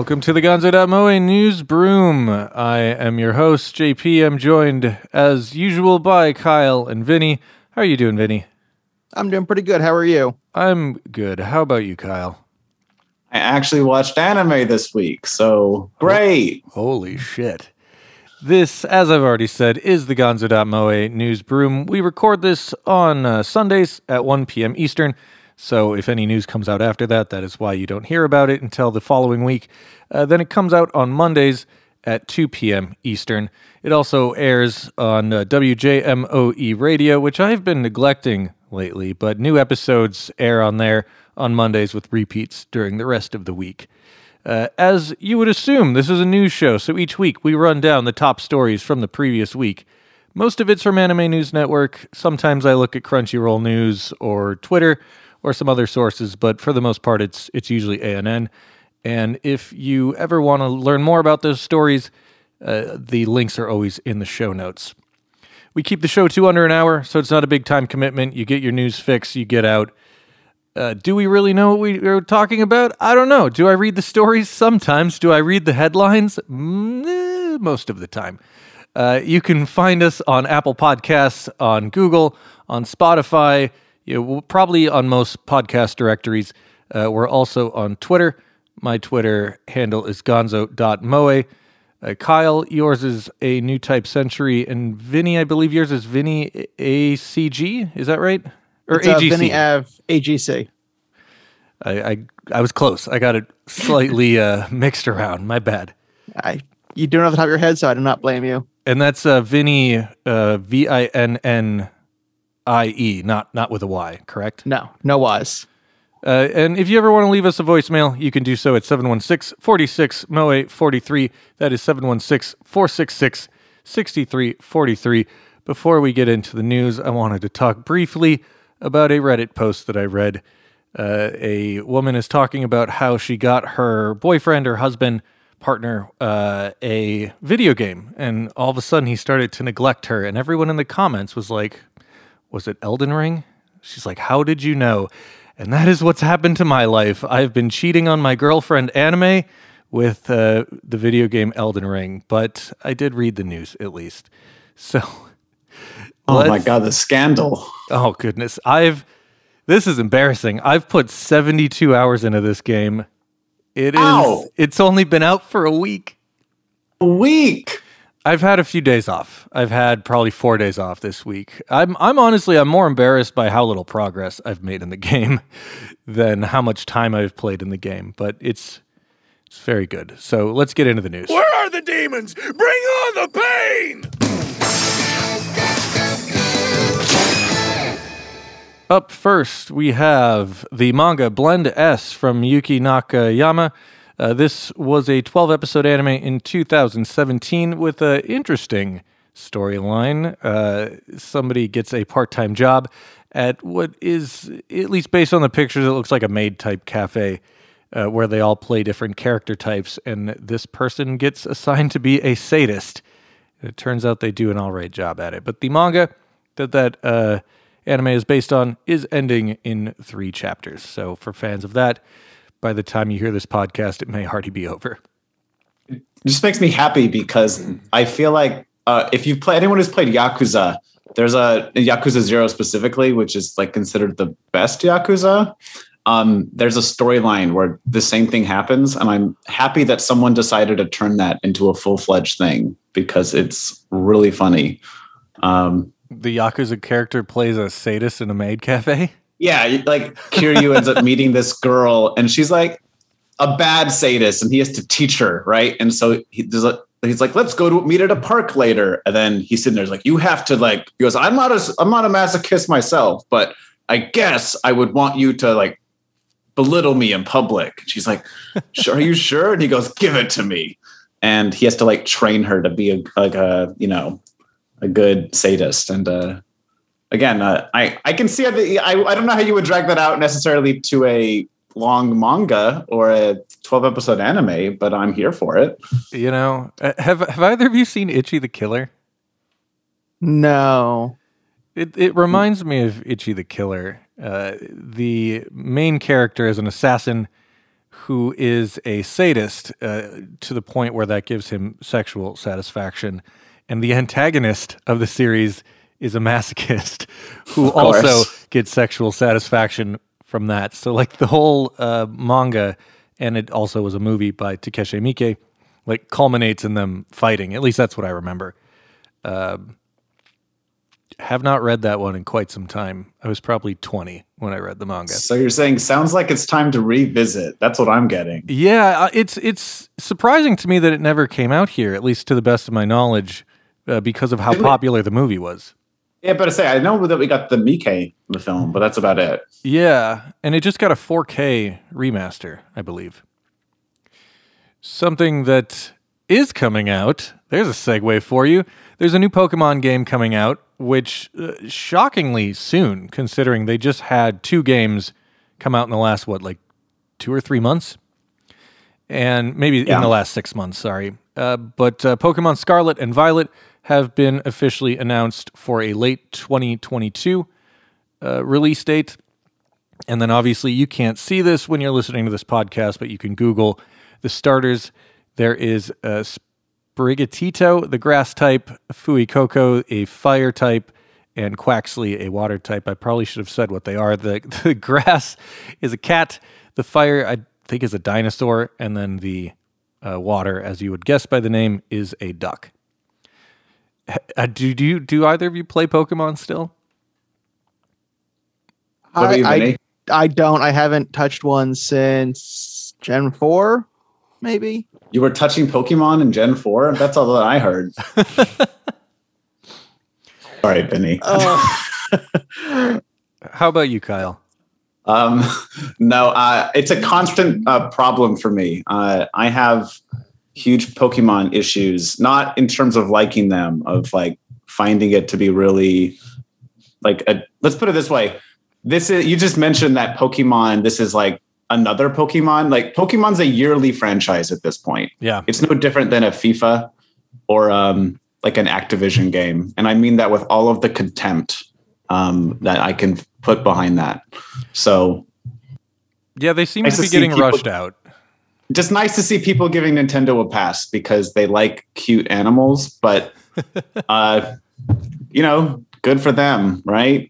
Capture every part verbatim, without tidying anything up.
Welcome to the Gonzo.moe News Broom. I am your host, J P. I'm joined, as usual, by Kyle and Vinny. How are you doing, Vinny? I'm doing pretty good. How are you? I'm good. How about you, Kyle? I actually watched anime this week, so great. Holy shit. This, as I've already said, is the Gonzo.moe News Broom. We record this on uh, Sundays at one p.m. Eastern. So if any news comes out after that, that is why you don't hear about it until the following week. Uh, then it comes out on Mondays at two p.m. Eastern. It also airs on uh, W J M O E Radio, which I've been neglecting lately, but new episodes air on there on Mondays with repeats during the rest of the week. Uh, as you would assume, this is a news show, so each week we run down the top stories from the previous week. Most of it's from Anime News Network. Sometimes I look at Crunchyroll News or Twitter, or some other sources, but for the most part, it's it's usually A N N. And if you ever want to learn more about those stories, uh, the links are always in the show notes. We keep the show to under an hour, so it's not a big time commitment. You get your news fix, you get out. Uh, do we really know what we are talking about? I don't know. Do I read the stories? Sometimes. Do I read the headlines? Mm, eh, most of the time. Uh, you can find us on Apple Podcasts, on Google, on Spotify, Yeah, well, probably on most podcast directories. Uh, we're also on Twitter. My Twitter handle is gonzo.moe. Uh, Kyle, yours is A New Type Century. And Vinny, I believe yours is Vinny A C G. Is that right? Or it's, uh, A G C? Vinny Av A G C. I, I, I was close. I got it slightly uh, mixed around. My bad. I, you do it off the top of your head, so I do not blame you. And that's uh, Vinny, uh, V I N N I E, not not with a Y, correct? No, no Y's. Uh, and if you ever want to leave us a voicemail, you can do so at seven one six, four six, M O E four three. That is seven one six, four six six, six three four three. Before we get into the news, I wanted to talk briefly about a Reddit post that I read. Uh, a woman is talking about how she got her boyfriend or husband, partner, uh, a video game. And all of a sudden he started to neglect her. And everyone in the comments was like, was it Elden Ring? She's like, how did you know? And that is what's happened to my life. I've been cheating on my girlfriend anime with uh, the video game Elden Ring, but I did read the news at least. So, oh my God, the scandal. Oh goodness. I've, this is embarrassing. I've put seventy-two hours into this game. It is, Ow. It's only been out for a week. A week? I've had a few days off. I've had probably four days off this week. I'm I'm honestly, I'm more embarrassed by how little progress I've made in the game than how much time I've played in the game. But it's it's very good. So let's get into the news. Where are the demons? Bring on the pain! Up first, we have the manga Blend S from Yuki Nakayama. Uh, this was a twelve-episode anime in two thousand seventeen with an interesting storyline. Uh, somebody gets a part-time job at what is, at least based on the pictures, it looks like a maid-type cafe uh, where they all play different character types, and this person gets assigned to be a sadist. It turns out they do an all-right job at it. But the manga that that uh, anime is based on is ending in three chapters. So for fans of that, by the time you hear this podcast, it may already be over. It just makes me happy because I feel like uh, if you play anyone who's played Yakuza, there's a Yakuza Zero specifically, which is like considered the best Yakuza. Um, there's a storyline where the same thing happens, and I'm happy that someone decided to turn that into a full-fledged thing because it's really funny. Um, the Yakuza character plays a sadist in a maid cafe? Yeah, like Kiryu ends up meeting this girl, and she's like a bad sadist, and he has to teach her, right? And so he does a, he's like, "Let's go to meet at a park later." And then he's sitting there, like, "You have to like." He goes, "I'm not a I'm not a masochist myself, but I guess I would want you to like belittle me in public." And she's like, "Sure, are you sure?" And he goes, "Give it to me." And he has to like train her to be a like a you know a good sadist. And uh, again, uh, I I can see the, I I don't know how you would drag that out necessarily to a long manga or a twelve episode anime, but I'm here for it. You know, have have either of you seen Ichi the Killer? No. It it reminds me of Ichi the Killer. Uh, the main character is an assassin who is a sadist uh, to the point where that gives him sexual satisfaction. And the antagonist of the series is a masochist who also gets sexual satisfaction from that. So like the whole uh, manga, and it also was a movie by Takeshi Miike, like culminates in them fighting. At least that's what I remember. Uh, have not read that one in quite some time. I was probably twenty when I read the manga. So you're saying sounds like it's time to revisit. That's what I'm getting. Yeah, uh, it's it's surprising to me that it never came out here, at least to the best of my knowledge, uh, because of how Didn't popular the movie was. Yeah, but I say I know that we got the Miike the film, but that's about it. Yeah, and it just got a four K remaster, I believe. Something that is coming out. There's a segue for you. There's a new Pokemon game coming out, which uh, shockingly soon, considering they just had two games come out in the last, what, like two or three months? And maybe Yeah. in the last six months, sorry. Uh, but uh, Pokemon Scarlet and Violet have been officially announced for a late twenty twenty-two uh, release date. And then obviously you can't see this when you're listening to this podcast, but you can Google the starters. There is a Sprigatito, the grass type, Fuecoco, a fire type, and Quaxley, a water type. I probably should have said what they are. The, the grass is a cat. The fire, I think, is a dinosaur. And then the uh, water, as you would guess by the name, is a duck. Uh, do, do, you, do either of you play Pokemon still? What about you, I, Vinny? I, I don't. I haven't touched one since Gen four, maybe. You were touching Pokemon in Gen four? That's all that I heard. All right, Vinny. Uh, How about you, Kyle? Um, no, uh, it's a constant uh, problem for me. Uh, I have huge Pokemon issues, not in terms of liking them, of like finding it to be really like a, let's put it this way. This is, you just mentioned that Pokemon, this is like another Pokemon. Like Pokemon's a yearly franchise at this point. Yeah. It's no different than a FIFA or um, like an Activision game. And I mean that with all of the contempt um, that I can put behind that. So Yeah, they seem Nice to be to see getting people- rushed out. just nice to see people giving Nintendo a pass because they like cute animals, but uh, you know, good for them, right?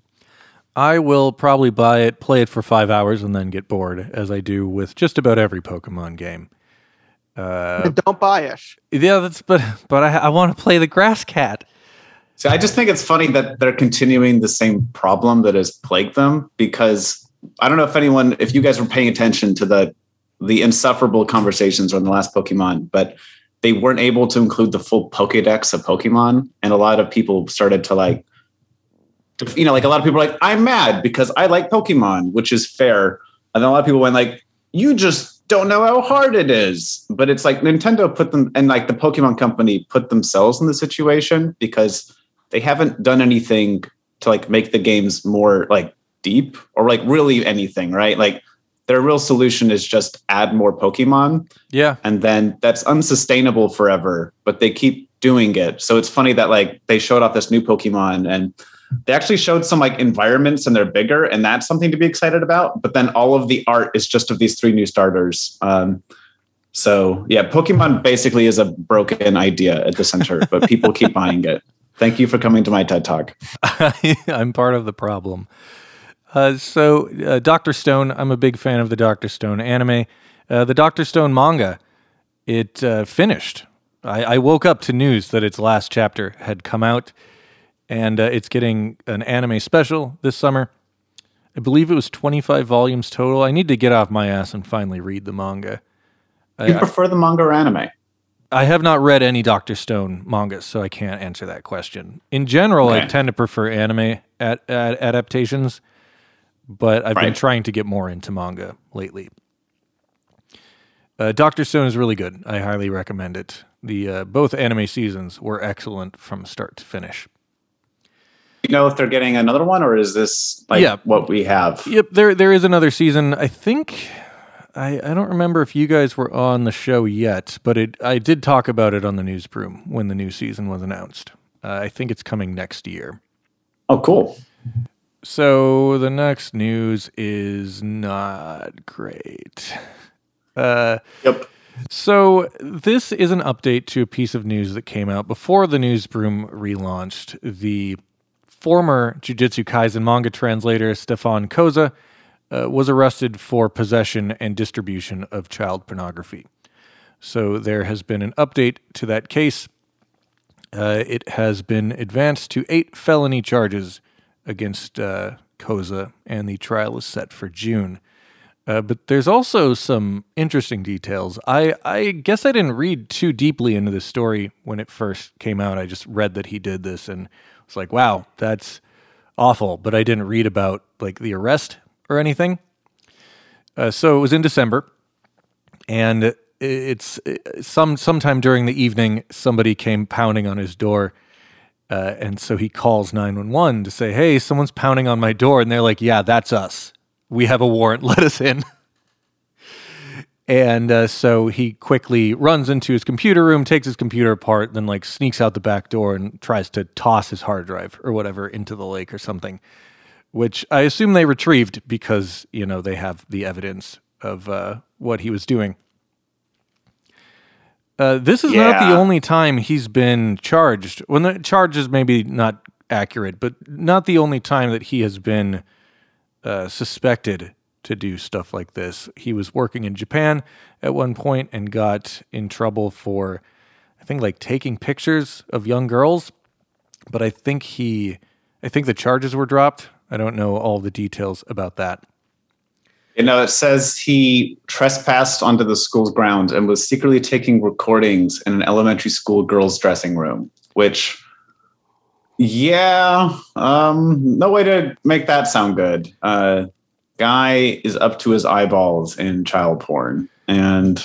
I will probably buy it, play it for five hours, and then get bored, as I do with just about every Pokemon game. Uh, don't buy it. yeah, that's but but I, I want to play the Grass Cat. So I just think it's funny that they're continuing the same problem that has plagued them, because I don't know if anyone, if you guys were paying attention to the the insufferable conversations on the last Pokemon, but they weren't able to include the full Pokédex of Pokemon, and a lot of people started to like, you know, like a lot of people are like, I'm mad because I like Pokemon, which is fair. And then a lot of people went like, you just don't know how hard it is. But it's like Nintendo put them, and like the Pokemon company put themselves in the situation because they haven't done anything to like make the games more like deep or like really anything, right? Like their real solution is just add more Pokemon. Yeah, And then that's unsustainable forever, but they keep doing it. So it's funny that like they showed off this new Pokemon and they actually showed some like environments and they're bigger, and that's something to be excited about. But then all of the art is just of these three new starters. Um, so yeah, Pokemon basically is a broken idea at the center, but people keep buying it. Thank you for coming to my TED Talk. I'm part of the problem. Uh, so, uh, Doctor Stone, I'm a big fan of the Doctor Stone anime. Uh, the Doctor Stone manga, it uh, finished. I, I woke up to news that its last chapter had come out, and uh, it's getting an anime special this summer. I believe it was twenty-five volumes total. I need to get off my ass and finally read the manga. Do you I, prefer the manga or anime? I have not read any Doctor Stone mangas, so I can't answer that question. In general, I Right. tend to prefer anime at, at adaptations, but I've been Right. trying to get more into manga lately. Uh, Doctor Stone is really good. I highly recommend it. The uh, both anime seasons were excellent from start to finish. You know if they're getting another one, or is this like Yeah. what we have? Yep, there there is another season. I think I, I don't remember if you guys were on the show yet, but it I did talk about it on the newsroom when the new season was announced. Uh, I think it's coming next year. Oh, cool. So the next news is not great. Uh, Yep. So this is an update to a piece of news that came out before the Newsroom relaunched. The former Jujutsu Kaisen manga translator Stefan Koza uh, was arrested for possession and distribution of child pornography. So there has been an update to that case. Uh, it has been advanced to eight felony charges against uh, Koza, and the trial is set for June. Uh, but there's also some interesting details. I, I guess I didn't read too deeply into this story when it first came out. I just read that he did this and was like, wow, that's awful. But I didn't read about like the arrest or anything. Uh, so it was in December, and it's some sometime during the evening, somebody came pounding on his door. Uh, and so he calls nine one one to say, hey, someone's pounding on my door. And they're like, yeah, that's us. We have a warrant, let us in. And uh, so he quickly runs into his computer room, takes his computer apart, then like sneaks out the back door and tries to toss his hard drive or whatever into the lake or something, which I assume they retrieved because, you know, they have the evidence of uh, what he was doing. Uh, this is Yeah. not the only time he's been charged. Well, the charge is maybe not accurate, but not the only time that he has been Uh, suspected to do stuff like this. He was working in Japan at one point and got in trouble for, I think, like taking pictures of young girls. But I think he, I think the charges were dropped. I don't know all the details about that. You know, it says he trespassed onto the school's grounds and was secretly taking recordings in an elementary school girls' dressing room, which, yeah, um, no way to make that sound good. Uh, guy is up to his eyeballs in child porn. And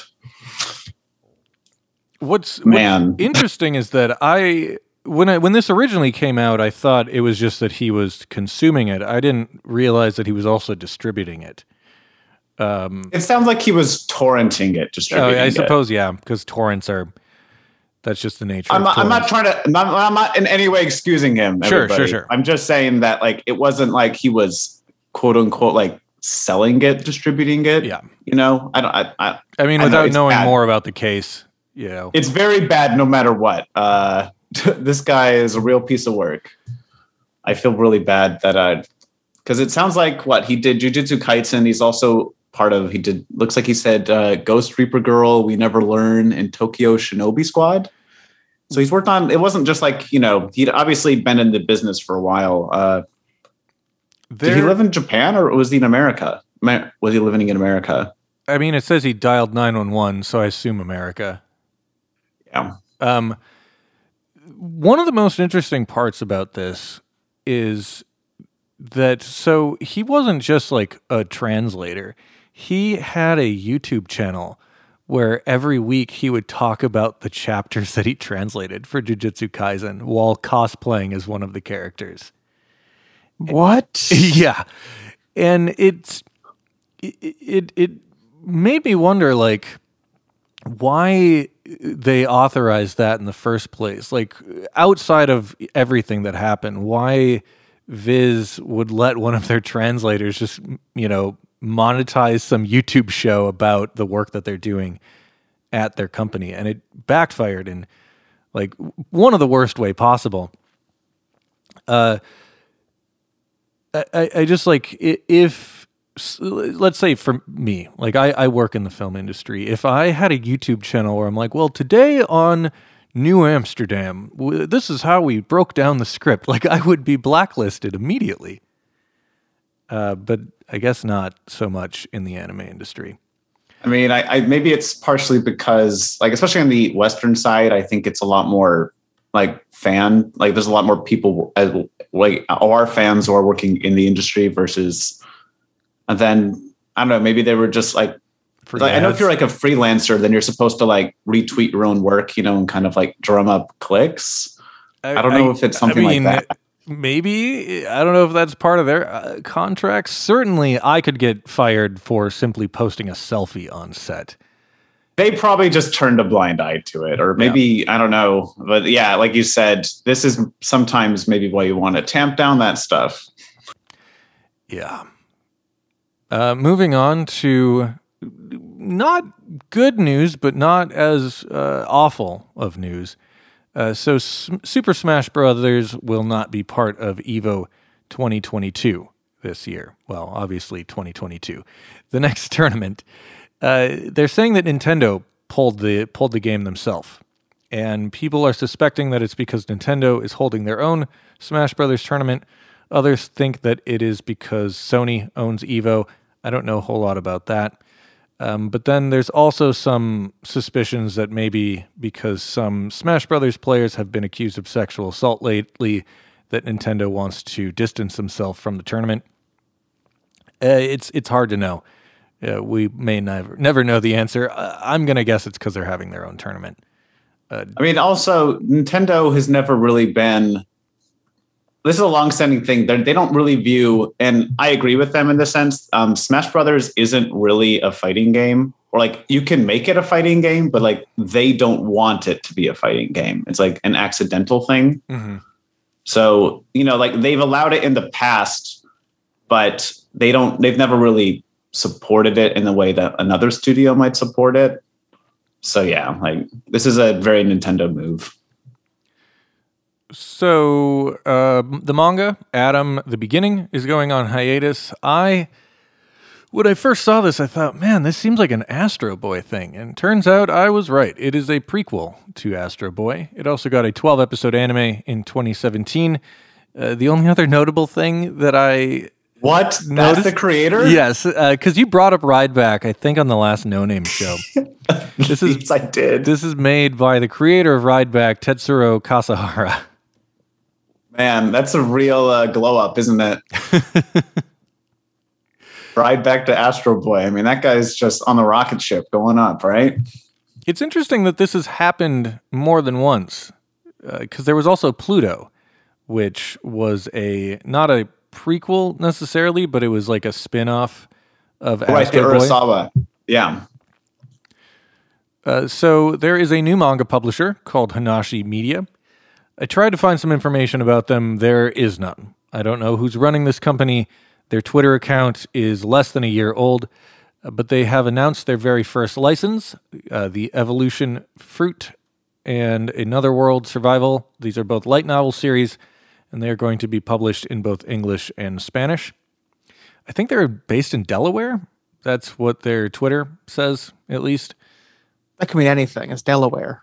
What's, Man. what's interesting is that I, when I, when this originally came out, I thought it was just that he was consuming it. I didn't realize that he was also distributing it. Um, it sounds like he was torrenting it, oh, distributing I it. suppose, yeah, because torrents are, that's just the nature I'm of not, I'm not torrents. trying to, I'm not, I'm not in any way excusing him. Sure, everybody. sure, sure. I'm just saying that, like, it wasn't like he was quote unquote, like, selling it, distributing it. Yeah. You know, I don't, I, I, I mean, I know without it's knowing bad. more about the case, you know. It's very bad no matter what. Uh, this guy is a real piece of work. I feel really bad that I, because it sounds like what he did Jujutsu Kaisen. He's also part of, he did, looks like he said uh, Ghost Reaper Girl, We Never Learn, and Tokyo Shinobi Squad. So he's worked on, it wasn't just like, you know, he'd obviously been in the business for a while. Uh, did he There- live in Japan or was he in America? Ma- Was he living in America? I mean, it says he dialed nine one one, so I assume America. Yeah. Um, one of the most interesting parts about this is that, so he wasn't just like a translator. He had a YouTube channel where every week he would talk about the chapters that he translated for Jujutsu Kaisen while cosplaying as one of the characters. What? Yeah. And it's, it, it, it made me wonder, like, why they authorized that in the first place. Like, outside of everything that happened, why Viz would let one of their translators just, you know, monetize some YouTube show about the work that they're doing at their company. And it backfired in, like, one of the worst way possible. Uh, I, I just, like, i- if, let's say for me, like I, I work in the film industry. If I had a YouTube channel where I'm like, well, today on New Amsterdam, w- this is how we broke down the script, like I would be blacklisted immediately. Uh, but I guess not so much in the anime industry. I mean, I, I maybe it's partially because, like, especially on the Western side, I think it's a lot more like fan. Like, there's a lot more people as like our fans who are working in the industry versus. And then I don't know. Maybe they were just like, For like I know if ads. you're like a freelancer, then you're supposed to like retweet your own work, you know, and kind of like drum up clicks. I don't know if it's something like that. Maybe. I don't know if that's part of their uh, contracts. Certainly, I could get fired for simply posting a selfie on set. They probably just turned a blind eye to it, or maybe I don't know. But yeah, like you said, this is sometimes maybe why you want to tamp down that stuff. Yeah. Uh, moving on to not good news, but not as uh, awful of news. Uh, so S- Super Smash Brothers will not be part of EVO twenty twenty-two this year. Well, obviously twenty twenty-two. The next tournament. Uh, they're saying that Nintendo pulled the pulled the game themselves. And people are suspecting that it's because Nintendo is holding their own Smash Brothers tournament. Others think that it is because Sony owns EVO. I don't know a whole lot about that. Um, but then there's also some suspicions that maybe because some Smash Brothers players have been accused of sexual assault lately, that Nintendo wants to distance themselves from the tournament. Uh, it's it's hard to know. Uh, we may never never know the answer. Uh, I'm going to guess it's because they're having their own tournament. Uh, I mean, also, Nintendo has never really been... This is a long-standing thing. They're, they don't really view, and I agree with them in the sense, um, Smash Brothers isn't really a fighting game. Or, like, you can make it a fighting game, but, like, they don't want it to be a fighting game. It's, like, an accidental thing. Mm-hmm. So, you know, like, they've allowed it in the past, but they don't, they've never really supported it in the way that another studio might support it. So yeah, like this is a very Nintendo move. So uh, the manga, Adam, the Beginning, is going on hiatus. I, when I first saw this, I thought, man, this seems like an Astro Boy thing. And turns out I was right. It is a prequel to Astro Boy. It also got a twelve episode anime in twenty seventeen. Uh, the only other notable thing that I... What? That's noticed, the creator? Yes, because uh, you brought up Ride Back, I think, on the last No Name show. This is yes, I did. This is made by the creator of Ride Back, Tetsuro Kasahara. Man, that's a real uh, glow up, isn't it? Ride Back to Astro Boy. I mean, that guy's just on the rocket ship going up, right? It's interesting that this has happened more than once, because uh, there was also Pluto, which was a not a prequel necessarily, but it was like a spin-off of right, Astro Boy. Urasawa. Yeah. Uh, so there is a new manga publisher called Hanashi Media. I tried to find some information about them. There is none. I don't know who's running this company. Their Twitter account is less than a year old, uh, but they have announced their very first license, uh, the Evolution Fruit and Another World Survival. These are both light novel series, and they are going to be published in both English and Spanish. I think they're based in Delaware. That's what their Twitter says, at least. That can mean anything. It's Delaware.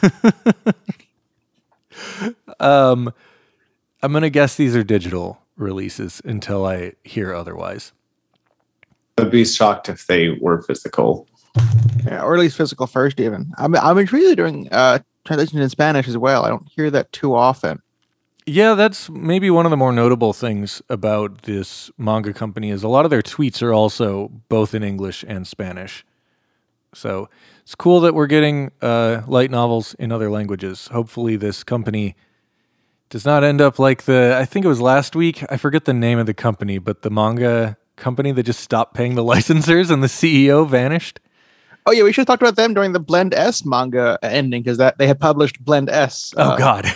um, I'm going to guess these are digital releases until I hear otherwise. I'd be shocked if they were physical. Yeah, or at least physical first, even. I'm, I'm intrigued doing uh, translation in Spanish as well. I don't hear that too often. Yeah, that's maybe one of the more notable things about this manga company is a lot of their tweets are also both in English and Spanish. So it's cool that we're getting uh, light novels in other languages. Hopefully this company does not end up like the, I think it was last week, I forget the name of the company, but the manga company that just stopped paying the licensors and the C E O vanished. Oh yeah, we should have talked about them during the Blend S manga ending, because that they had published Blend S. Uh, oh uh, God.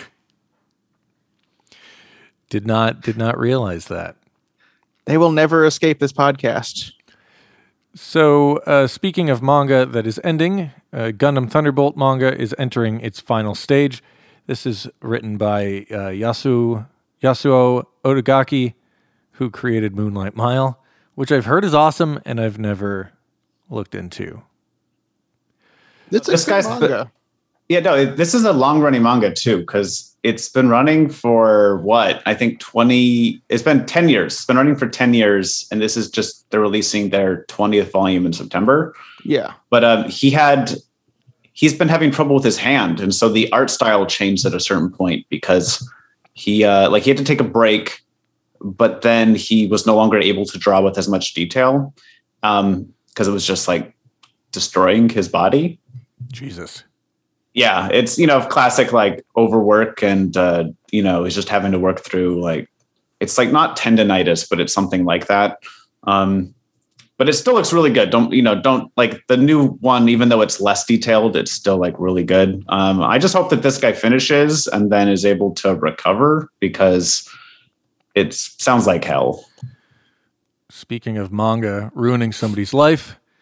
Did not did not realize that. They will never escape this podcast. So, uh, speaking of manga that is ending, uh, Gundam Thunderbolt manga is entering its final stage. This is written by uh, Yasu Yasuo Otagaki, who created Moonlight Mile, which I've heard is awesome and I've never looked into. It's a This good guy's manga. Yeah, no, it, this is a long running manga too, because it's been running for what? I think twenty, it's been ten years. It's been running for ten years. And this is just, they're releasing their twentieth volume in September. Yeah. But um, he had, he's been having trouble with his hand. And so the art style changed at a certain point because he, uh, like he had to take a break, but then he was no longer able to draw with as much detail um, because it was just like destroying his body. Jesus. Yeah, it's, you know, classic like overwork and, uh, you know, he's just having to work through like, it's like not tendonitis, but it's something like that. Um, but it still looks really good. Don't, you know, don't like the new one, even though it's less detailed, it's still like really good. Um, I just hope that this guy finishes and then is able to recover because it sounds like hell. Speaking of manga ruining somebody's life,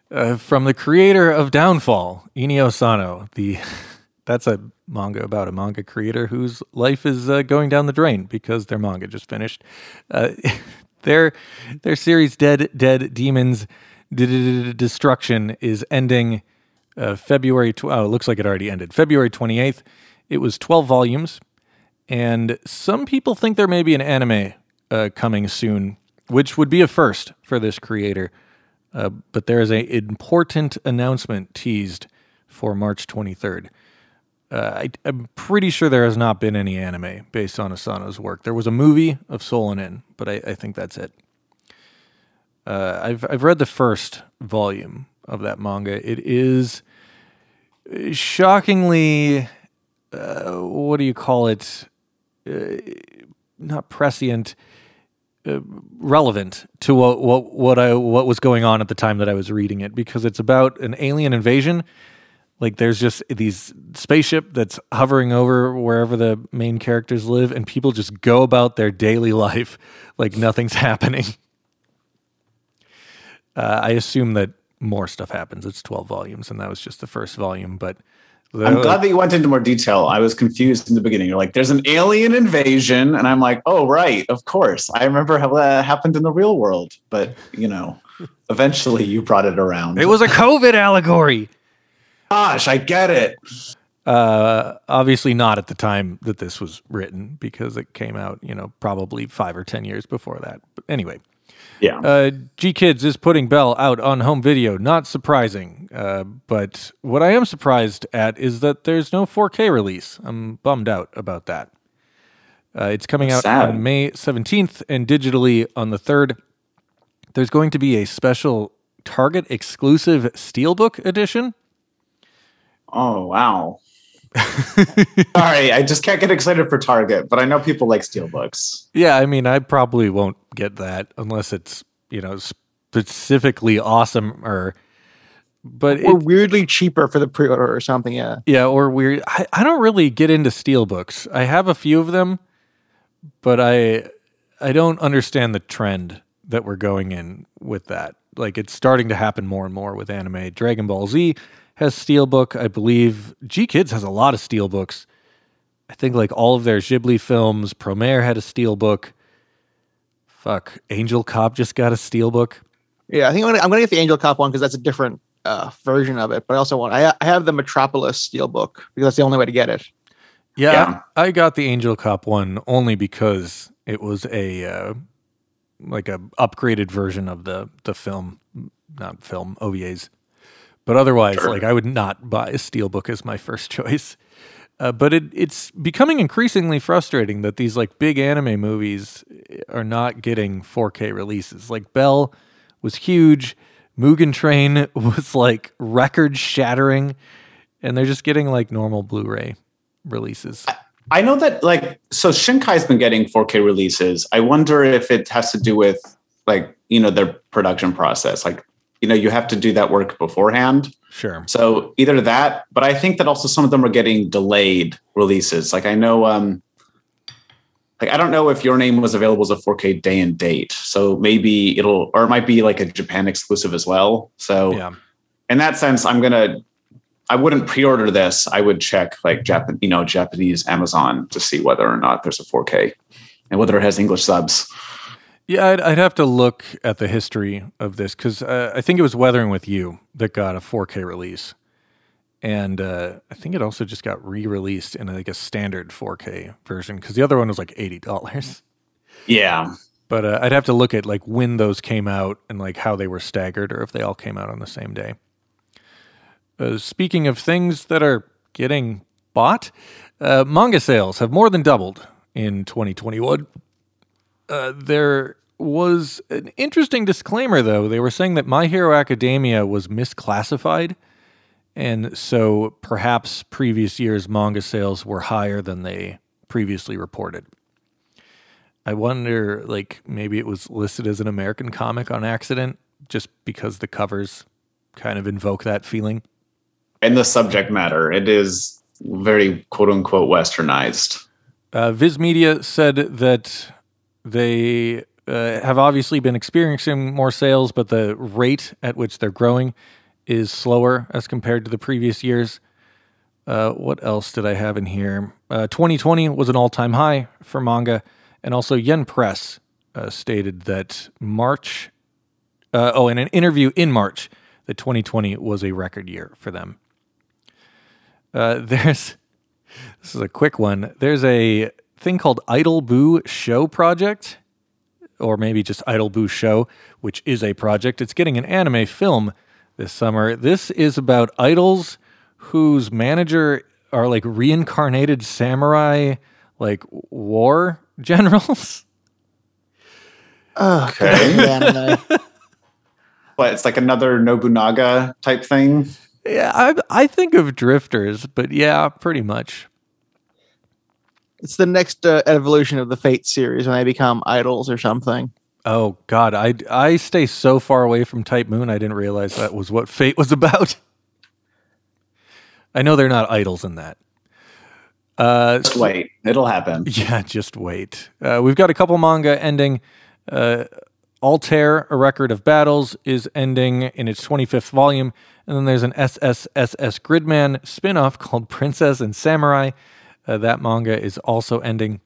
Uh, from the creator of Downfall, Inio Sano. The that's a manga about a manga creator whose life is uh, going down the drain because their manga just finished. Uh, their their series Dead Dead Demons Destruction is ending uh, February. Tw- oh, it looks like it already ended. February twenty-eighth. It was twelve volumes, and some people think there may be an anime uh, coming soon, which would be a first for this creator. Uh, but there is an important announcement teased for March twenty-third. Uh, I, I'm pretty sure there has not been any anime based on Asano's work. There was a movie of Soul and In, but I, I think that's it. Uh, I've I've read the first volume of that manga. It is shockingly, uh, what do you call it? Uh, not prescient. Uh, relevant to what what what I what was going on at the time that I was reading it, because it's about an alien invasion. Like there's just these spaceship that's hovering over wherever the main characters live, and people just go about their daily life like nothing's happening. Uh, I assume that more stuff happens. It's twelve volumes, and that was just the first volume, but. I'm glad that you went into more detail. I was confused in the beginning. You're like, there's an alien invasion. And I'm like, oh, right. Of course. I remember how that happened in the real world. But, you know, eventually you brought it around. It was a COVID allegory. Gosh, I get it. Uh, obviously not at the time that this was written, because it came out, you know, probably five or ten years before that. But anyway. Yeah. Uh, G-Kids is putting Belle out on home video. Not surprising. Uh, but what I am surprised at is that there's no four K release. I'm bummed out about that. Uh, it's coming out Sad. on May seventeenth and digitally on the third. There's going to be a special Target exclusive Steelbook edition. Oh, wow. Sorry, I just can't get excited for Target, but I know people like Steelbooks. Yeah, I mean, I probably won't get that unless it's, you know, specifically awesome or, but Or it, weirdly cheaper for the pre-order or something, yeah. yeah, or weird. I, I don't really get into Steelbooks. I have a few of them, but I I don't understand the trend that we're going in with that. Like, it's starting to happen more and more with anime. Dragon Ball Z has Steelbook. I believe G-Kids has a lot of Steelbooks. I think like all of their Ghibli films, Promare had a Steelbook. Fuck, Angel Cop just got a Steelbook. Yeah, I think I'm gonna, I'm gonna get the Angel Cop one because that's a different uh, version of it. But I also want I, I have the Metropolis Steelbook because that's the only way to get it. Yeah, Yeah. I, I got the Angel Cop one only because it was a uh, like a upgraded version of the the film, not film O V As. But otherwise, Sure. like I would not buy a Steelbook as my first choice. Uh, but it, it's becoming increasingly frustrating that these like big anime movies are not getting four K releases. Like Belle was huge, Mugen Train was like record shattering, and they're just getting like normal Blu-ray releases. I know that, like, so Shinkai's been getting four K releases. I wonder if it has to do with, like, you know, their production process. Like, you know, you have to do that work beforehand. Sure. So either that, but I think that also some of them are getting delayed releases. Like I know, um, like I don't know if Your Name was available as a four K day and date. So maybe it'll, or it might be like a Japan exclusive as well. So Yeah. in that sense, I'm gonna, I wouldn't pre-order this. I would check like Japan, you know, Japanese Amazon to see whether or not there's a four K and whether it has English subs. Yeah, I'd, I'd have to look at the history of this because uh, I think it was Weathering with You that got a four K release. And uh, I think it also just got re-released in like a standard four K version because the other one was like eighty dollars. Yeah. But uh, I'd have to look at like when those came out and like how they were staggered or if they all came out on the same day. Uh, speaking of things that are getting bought, uh, manga sales have more than doubled in twenty twenty-one. Uh, there was an interesting disclaimer, though. They were saying that My Hero Academia was misclassified, and so perhaps previous years' manga sales were higher than they previously reported. I wonder, like, maybe it was listed as an American comic on accident, just because the covers kind of invoke that feeling. And the subject matter, it is very quote-unquote westernized. Uh, Viz Media said that they uh, have obviously been experiencing more sales, but the rate at which they're growing is slower as compared to the previous years. Uh, what else did I have in here? Uh, twenty twenty was an all-time high for manga, and also Yen Press uh, stated that March, uh, oh, in an interview in March, that twenty twenty was a record year for them. Uh, there's, this is a quick one. There's a thing called Idol Boo Show Project, or maybe just Idol Boo Show, which is a project. It's getting an anime film this summer. This is about idols whose manager are like reincarnated samurai, like war generals. Oh, Okay. anime. But it's like another Nobunaga type thing. Yeah, I I think of Drifters, but yeah, pretty much. It's the next uh, evolution of the Fate series when they become idols or something. Oh God, I I stay so far away from Type Moon. I didn't realize that was what Fate was about. I know they're not idols in that. Uh, Just wait, it'll happen. Yeah, just wait. Uh, we've got a couple manga ending. Uh, Altair, A Record of Battles, is ending in its twenty-fifth volume. And then there's an S S S S Gridman spin-off called Princess and Samurai. Uh, that manga is also ending.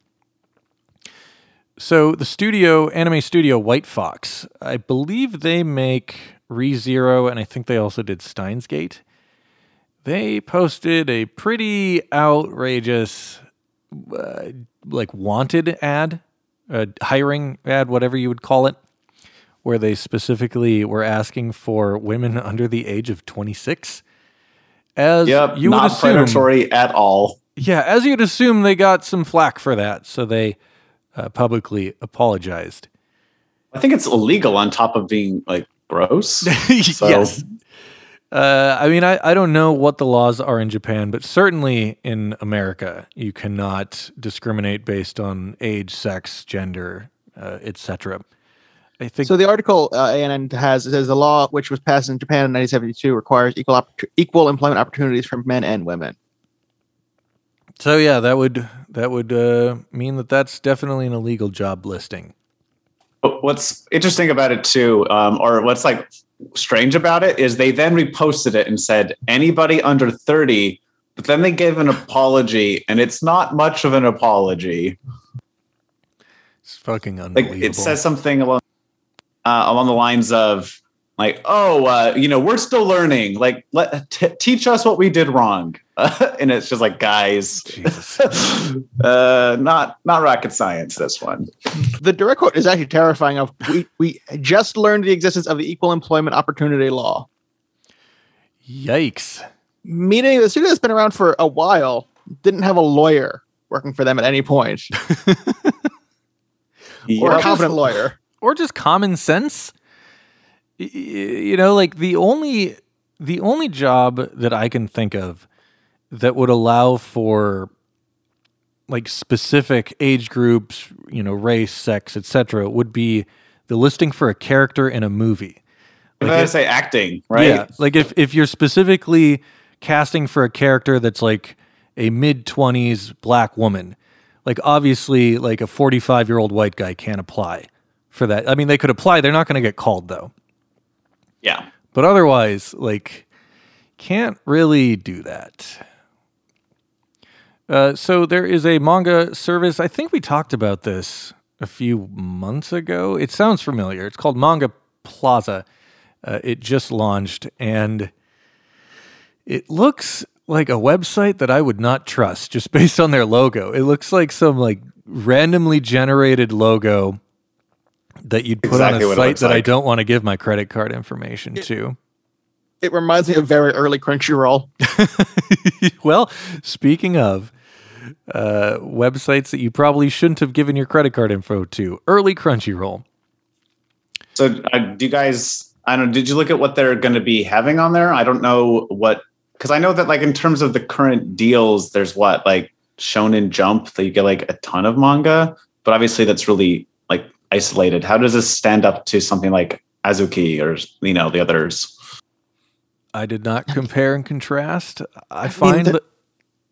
So the studio, anime studio White Fox, I believe they make ReZero, and I think they also did Steins Gate. They posted a pretty outrageous, uh, like, wanted ad, a hiring ad, whatever you would call it, where they specifically were asking for women under the age of twenty-six. As Yep, you would not assume, predatory at all. yeah, as you'd assume, they got some flack for that, so they uh, publicly apologized. I think it's illegal on top of being like gross. So- Yes. Uh, I mean, I, I don't know what the laws are in Japan, but certainly in America, you cannot discriminate based on age, sex, gender, uh, et cetera. I think So the article uh, A N N has it says the law, which was passed in Japan in nineteen seventy-two, requires equal oppor- equal employment opportunities for men and women. so. Yeah, that would that would uh, mean that that's definitely an illegal job listing. But what's interesting about it too, um, or what's like strange about it, is they then reposted it and said anybody under thirty, but then they gave an apology, and it's not much of an apology. It's fucking Like unbelievable. it says something along uh, along the lines of like, "Oh, uh, you know, we're still learning. Like, let t- teach us what we did wrong." And it's just like, guys, Jesus. uh, not not rocket science. This one. The direct quote is actually terrifying. Of we we just learned the existence of the Equal Employment Opportunity Law, Yikes. meaning the studio that's been around for a while didn't have a lawyer working for them at any point, or a Yep. competent lawyer. Or just common sense. Y- y- You know, like the only the only job that I can think of that would allow for like specific age groups, you know, race, sex, et cetera, would be the listing for a character in a movie. I was Like gonna if- say acting, right? Yeah, like if if you're specifically casting for a character that's like a mid-twenties black woman, like obviously like a forty-five-year-old white guy can't apply for that. I mean, they could apply, they're not going to get called though. Yeah. But otherwise, like, can't really do that. Uh, so there is a manga service. I think we talked about this a few months ago. It sounds familiar. It's called Manga Plaza. Uh, it just launched, and it looks like a website that I would not trust just based on their logo. It looks like some like randomly generated logo that you'd put Exactly on what a it site looks that I like. don't want to give my credit card information to. It reminds me of very early Crunchyroll. Well, speaking of uh, websites that you probably shouldn't have given your credit card info to, early Crunchyroll. So, uh, do you guys? I don't. Did you look at what they're going to be having on there? I don't know what, because I know that like in terms of the current deals, there's what like Shonen Jump that you get like a ton of manga, but obviously that's really like isolated. How does this stand up to something like Azuki or you know the others? I did not compare and contrast. I find the- that.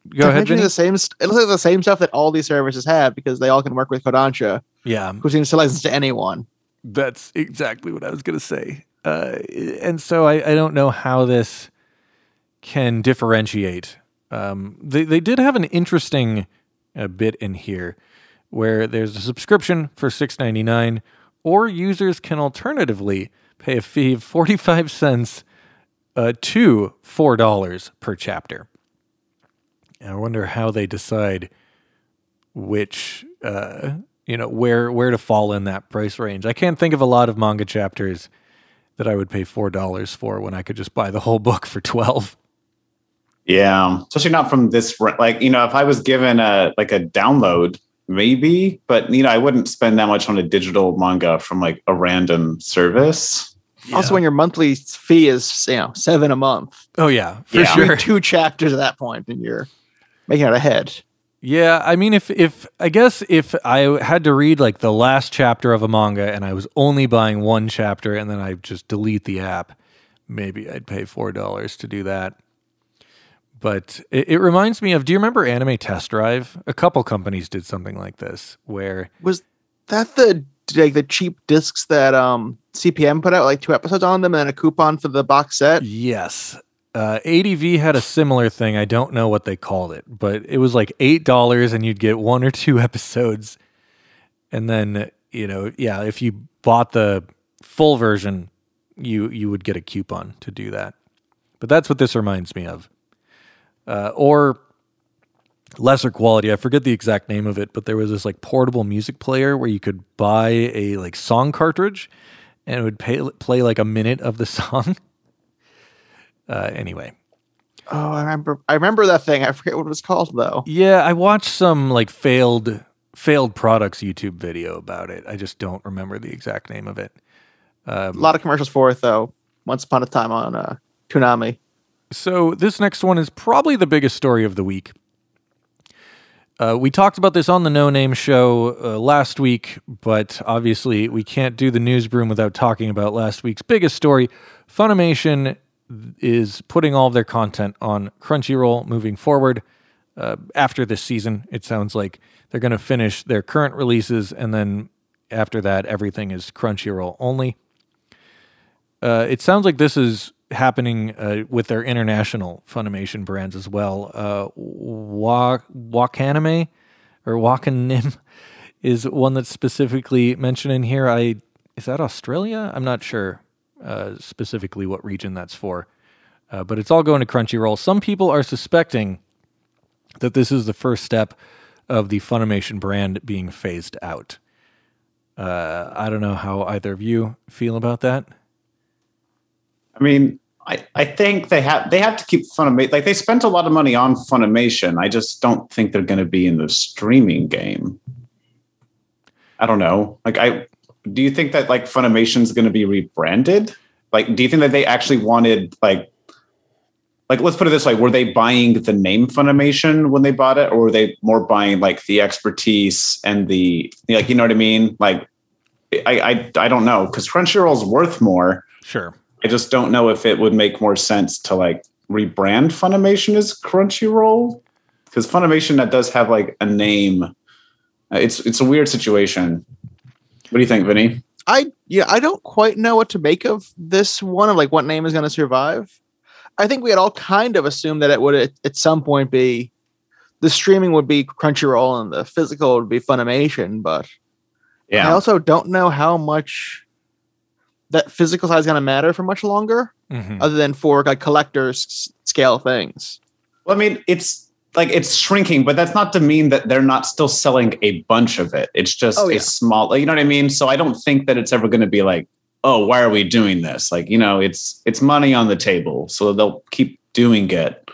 Go ahead, Mentioning Vinny. the same. st- It looks like the same stuff that all these services have because they all can work with Kodansha, Yeah, who seems to license to anyone. that's exactly what I was going to say. Uh, and so I, I don't know how this can differentiate. Um, they they did have an interesting uh, bit in here where there's a subscription for six ninety-nine, or users can alternatively pay a fee of forty-five cents uh, to four dollars per chapter. And I wonder how they decide which, uh, you know, where where to fall in that price range. I can't think of a lot of manga chapters that I would pay four dollars for when I could just buy the whole book for twelve dollars. Yeah, especially not from this. Like, you know, if I was given a like a download, maybe, but you know, I wouldn't spend that much on a digital manga from like a random service. Also, when your monthly fee is you know seven a month, Oh, yeah, for Yeah. sure. two chapters at that point, and you're making it ahead. Yeah, I mean, if if I guess if I had to read like the last chapter of a manga and I was only buying one chapter and then I just delete the app, maybe I'd pay four dollars to do that. But it, it reminds me of, do you remember Anime Test Drive? A couple companies did something like this where, Was that the like the cheap discs that um C P M put out, like two episodes on them, and then a coupon for the box set? yes, uh, A D V had a similar thing. I don't know what they called it, but it was like eight dollars and you'd get one or two episodes. And then, you know, yeah, if you bought the full version, you you would get a coupon to do that. But that's what this reminds me of. Uh, or lesser quality. I forget the exact name of it, but there was this like portable music player where you could buy a like song cartridge and it would pay, play like a minute of the song. Uh, anyway. Oh, I remember. I remember that thing. I forget what it was called though. Yeah, I watched some like failed failed products YouTube video about it. I just don't remember the exact name of it. A lot of commercials for it though. Once upon a time on uh, Toonami. So this next one is probably the biggest story of the week. Uh, we talked about this on the No Name Show uh, last week, but obviously we can't do the newsroom without talking about last week's biggest story. Funimation is putting all of their content on Crunchyroll moving forward. Uh, after this season, it sounds like they're going to finish their current releases, and then after that, everything is Crunchyroll only. Uh, it sounds like this is happening uh, with their international Funimation brands as well. Uh, Wa- Wakanime or Wakanim is one that's specifically mentioned in here. I is that Australia? I'm not sure uh, specifically what region that's for, uh, but it's all going to Crunchyroll. Some people are suspecting that this is the first step of the Funimation brand being phased out. Uh, I don't know how either of you feel about that. I mean, I, I think they have they have to keep Funimation. Like, they spent a lot of money on Funimation. I just don't think they're going to be in the streaming game. I don't know. Like, I do you think that like Funimation's going to be rebranded? Like, do you think that they actually wanted like like let's put it this way: were they buying the name Funimation when they bought it, or were they more buying like the expertise and the like? You know what I mean? Like, I I, I don't know, because Crunchyroll's worth more. Sure. I just don't know if it would make more sense to like rebrand Funimation as Crunchyroll, because Funimation, that does have like a name. Uh, It's it's a weird situation. What do you think, Vinny? I yeah, I don't quite know what to make of this one of like what name is going to survive. I think we had all kind of assumed that it would at, at some point be the streaming would be Crunchyroll and the physical would be Funimation, but I also don't know how much that physical side is going to matter for much longer, Mm-hmm. other than for like collectors s- scale things. Well, I mean, it's like it's shrinking, but that's not to mean that they're not still selling a bunch of it. It's just Oh, yeah. a small, you know what I mean? So I don't think that it's ever going to be like, oh, why are we doing this? Like, you know, it's it's money on the table, so they'll keep doing it.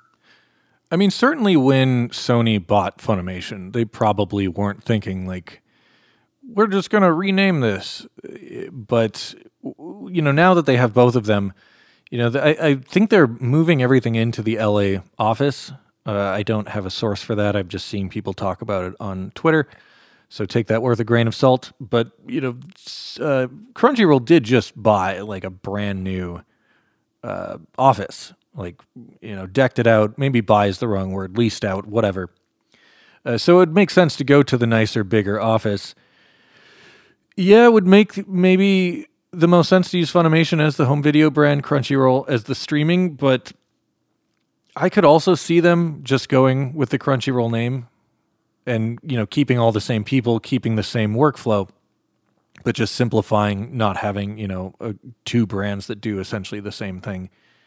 I mean, certainly when Sony bought Funimation, they probably weren't thinking like, we're just going to rename this. But, you know, now that they have both of them, you know, I, I think they're moving everything into the L A office. Uh, I don't have a source for that. I've just seen people talk about it on Twitter. So take that with a grain of salt. But, you know, uh, Crunchyroll did just buy like a brand new uh, office like, you know, decked it out. Maybe buy is the wrong word, leased out, whatever. Uh, so it makes sense to go to the nicer, bigger office. Yeah, it would make maybe the most sense to use Funimation as the home video brand, Crunchyroll as the streaming, but I could also see them just going with the Crunchyroll name and, you know, keeping all the same people, keeping the same workflow, but just simplifying, not having, you know, uh, two brands that do essentially the same thing.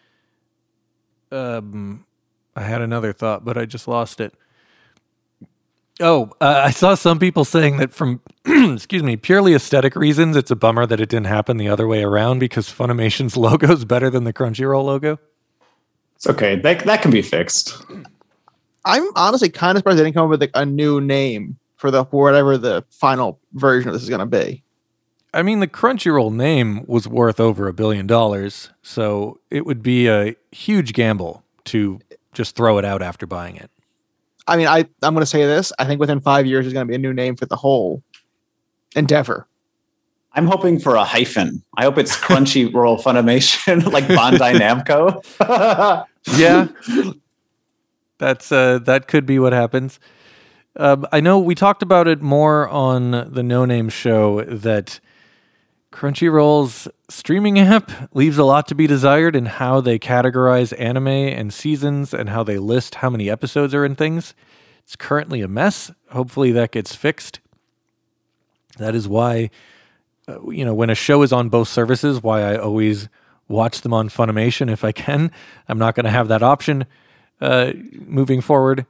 Um, I had another thought, but I just lost it. Oh, uh, I saw some people saying that from, excuse me, purely aesthetic reasons, it's a bummer that it didn't happen the other way around because Funimation's logo is better than the Crunchyroll logo. It's okay. That, that can be fixed. I'm honestly kind of surprised they didn't come up with like, a new name for the for whatever the final version of this is going to be. I mean, the Crunchyroll name was worth over a billion dollars, so it would be a huge gamble to just throw it out after buying it. I mean, I, I'm going to say this. I think within five years, there's going to be a new name for the whole endeavor. I'm hoping for a hyphen. I hope it's Crunchyroll Funimation, like Bandai Namco. Yeah, that's uh, that could be what happens. Um, I know we talked about it more on the No Name show that Crunchyroll's streaming app leaves a lot to be desired in how they categorize anime and seasons and how they list how many episodes are in things. It's currently a mess. Hopefully that gets fixed. That is why, uh, you know, when a show is on both services, why I always watch them on Funimation if I can. I'm not going to have that option uh, moving forward.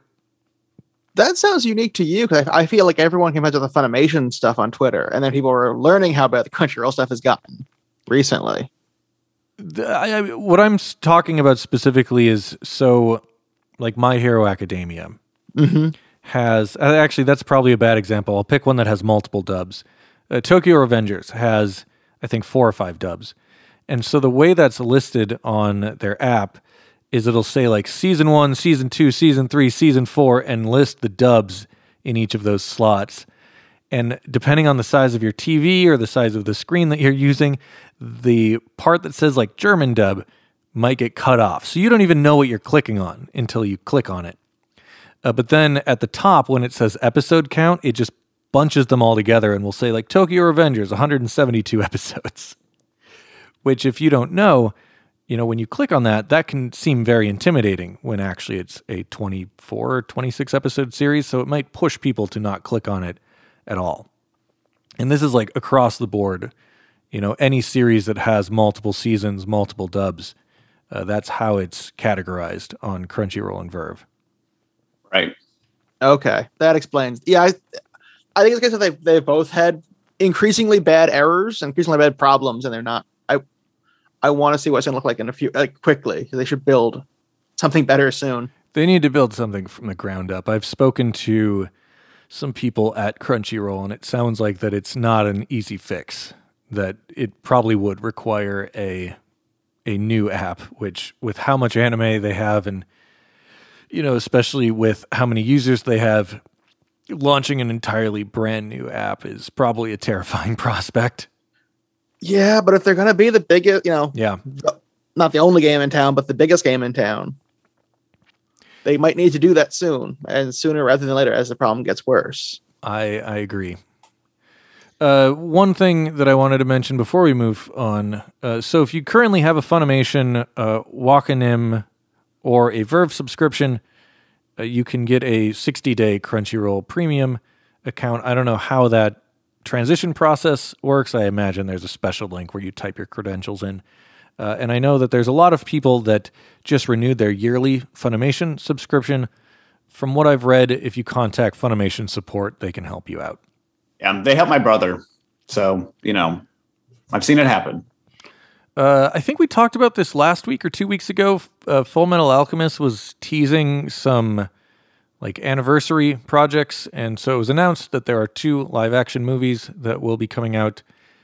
That sounds unique to you because I, I feel like everyone came out with the Funimation stuff on Twitter, and then people were learning how bad the Crunchyroll stuff has gotten recently. The, I, I, what I'm talking about specifically is so, like My Hero Academia Mm-hmm. has uh, actually that's probably a bad example. I'll pick one that has multiple dubs. Uh, Tokyo Revengers has I think four or five dubs, and so the way that's listed on their app is it'll say like season one, season two, season three, season four, and list the dubs in each of those slots. And depending on the size of your T V or the size of the screen that you're using, the part that says like German dub might get cut off. So you don't even know what you're clicking on until you click on it. Uh, but then at the top, when it says episode count, it just bunches them all together and will say like Tokyo Revengers, one hundred seventy-two episodes. Which if you don't know, you know, when you click on that, that can seem very intimidating when actually it's a twenty-four or twenty-six episode series. So it might push people to not click on it at all. And this is like across the board, you know, any series that has multiple seasons, multiple dubs, uh, that's how it's categorized on Crunchyroll and Verve. Right. Okay, that explains. Yeah, I, I think it's because they they both had increasingly bad errors, increasingly bad problems, and they're not. I I want to see what it's going to look like in a few, like quickly. They should build something better soon. They need to build something from the ground up. I've spoken to some people at Crunchyroll, and it sounds like that it's not an easy fix. That it probably would require a a new app, which with how much anime they have, and you know, especially with how many users they have, launching an entirely brand new app is probably a terrifying prospect. Yeah, but if they're going to be the biggest, you know, Yeah, not the only game in town, but the biggest game in town, they might need to do that soon, and sooner rather than later, as the problem gets worse. I I agree. Uh, one thing that I wanted to mention before we move on. Uh, so if you currently have a Funimation, uh, Wakanim, or a Verve subscription, uh, you can get a sixty-day Crunchyroll Premium account. I don't know how that transition process works. I imagine there's a special link where you type your credentials in. Uh, and I know that there's a lot of people that just renewed their yearly Funimation subscription. From what I've read, if you contact Funimation support, they can help you out. Yeah, they helped my brother. So, you know, I've seen it happen. Uh, I think we talked about this last week or two weeks ago. Uh, Full Metal Alchemist was teasing some like anniversary projects, and so it was announced that there are two live action movies that will be coming out.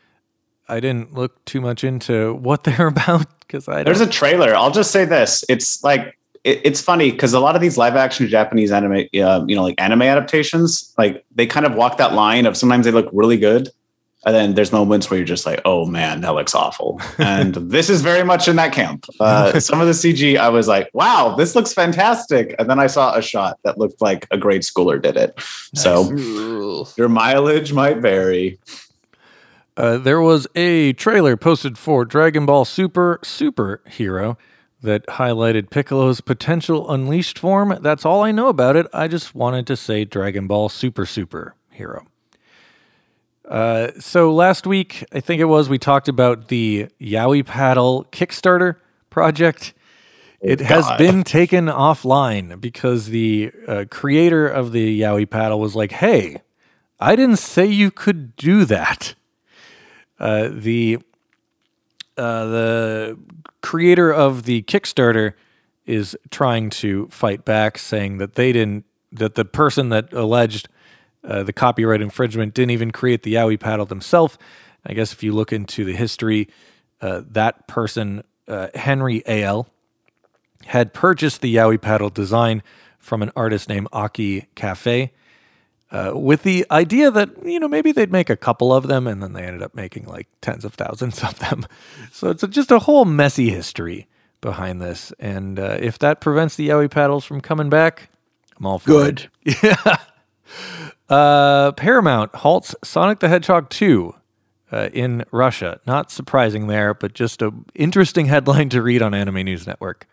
I didn't look too much into what they're about because I don't... There's a trailer. I'll just say this: it's like it, it's funny because a lot of these live action Japanese anime, uh, you know, like anime adaptations, like they kind of walk that line of sometimes they look really good, And then there's moments where you're just like, oh man, that looks awful. And this is very much in that camp. Uh, some of the C G, I was like, wow, this looks fantastic. And then I saw a shot that looked like a grade schooler did it. Nice. So your mileage might vary. Uh, there was a trailer posted for Dragon Ball Super Super Hero that highlighted Piccolo's potential unleashed form. That's all I know about it. I just wanted to say Dragon Ball Super Super Hero. Uh, so last week, I think it was, we talked about the Yowie Paddle Kickstarter project. It God. has been taken offline because the uh, creator of the Yowie Paddle was like, hey, I didn't say you could do that. Uh, the uh, the creator of the Kickstarter is trying to fight back, saying that they didn't, that the person that alleged Uh, the copyright infringement didn't even create the Yowie Paddle themselves. I guess if you look into the history, uh, that person, uh, Henry A L, had purchased the Yowie Paddle design from an artist named Aki Cafe uh, with the idea that, you know, maybe they'd make a couple of them, and then they ended up making like tens of thousands of them. So it's a, just a whole messy history behind this. And uh, if that prevents the Yowie Paddles from coming back, I'm all for Good. it. Yeah. Uh, Paramount halts Sonic the Hedgehog two uh, in Russia. Not surprising there, but just an interesting headline to read on Anime News Network.